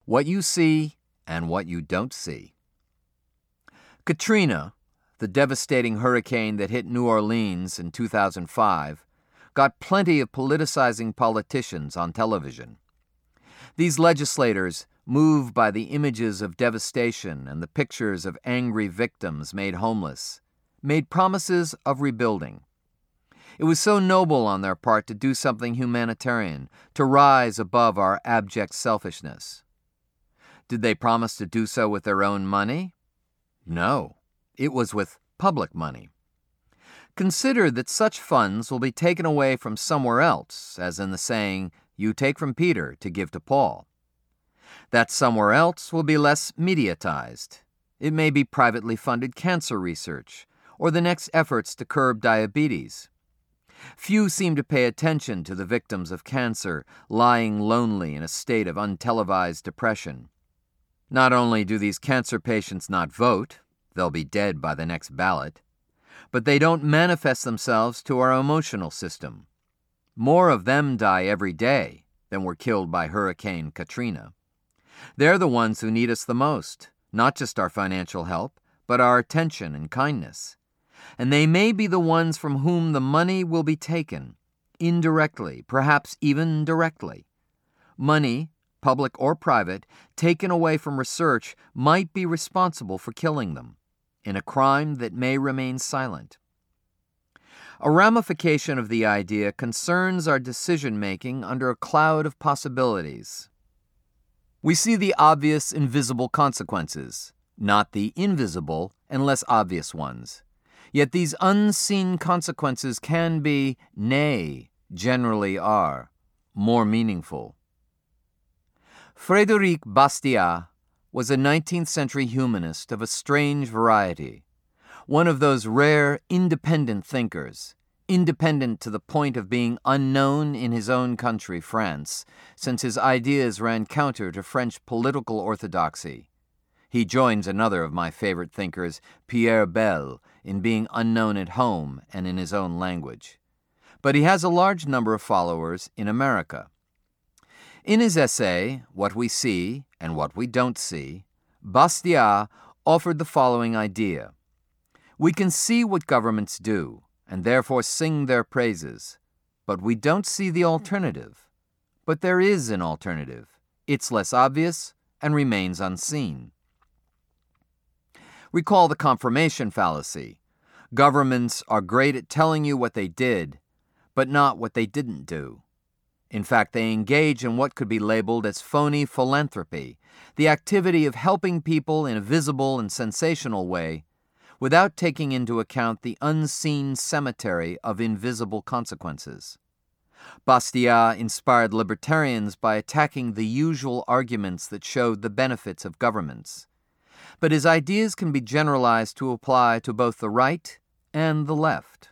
What you see and what you don't see. Katrina, the devastating hurricane that hit New Orleans in 2005, got plenty of politicizing politicians on television. These legislators, moved by the images of devastation and the pictures of angry victims made homeless, made promises of rebuilding. It was so noble on their part to do something humanitarian, to rise above our abject selfishness. Did they promise to do so with their own money? No, it was with public money. Consider that such funds will be taken away from somewhere else, as in the saying, "You take from Peter to give to Paul." That somewhere else will be less mediatized. It may be privately funded cancer research, or the next efforts to curb diabetes. Few seem to pay attention to the victims of cancer lying lonely in a state of untelevised depression. Not only do these cancer patients not vote, they'll be dead by the next ballot, but they don't manifest themselves to our emotional system. More of them die every day than were killed by Hurricane Katrina. They're the ones who need us the most, not just our financial help, but our attention and kindness. And they may be the ones from whom the money will be taken, indirectly, perhaps even directly. Money, public or private, taken away from research might be responsible for killing them, in a crime that may remain silent. A ramification of the idea concerns our decision-making under a cloud of possibilities. We see the obvious invisible consequences, not the invisible and less obvious ones. Yet these unseen consequences can be, nay, generally are, more meaningful. Frédéric Bastiat was a 19th century humanist of a strange variety, one of those rare independent thinkers, independent to the point of being unknown in his own country, France, since his ideas ran counter to French political orthodoxy. He joins another of my favorite thinkers, Pierre Bell, in being unknown at home and in his own language. But he has a large number of followers in America. In his essay, What We See and What We Don't See, Bastiat offered the following idea. We can see what governments do, and therefore sing their praises, but we don't see the alternative. But there is an alternative. It's less obvious and remains unseen. Recall the confirmation fallacy. Governments are great at telling you what they did, but not what they didn't do. In fact, they engage in what could be labeled as phony philanthropy, the activity of helping people in a visible and sensational way, without taking into account the unseen cemetery of invisible consequences. Bastiat inspired libertarians by attacking the usual arguments that showed the benefits of governments. But his ideas can be generalized to apply to both the right and the left.